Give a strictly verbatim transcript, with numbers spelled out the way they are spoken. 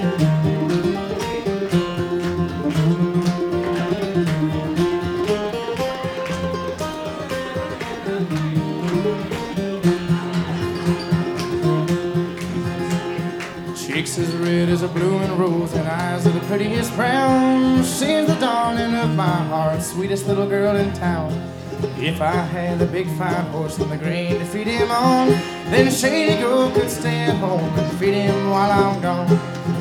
Cheeks as red as a blooming rose and eyes of the prettiest brown. She's the darling of my heart, sweetest little girl in town. If I had a big fine horse and the grain to feed him on, then Shady Grove could stay at home and feed him while I'm gone.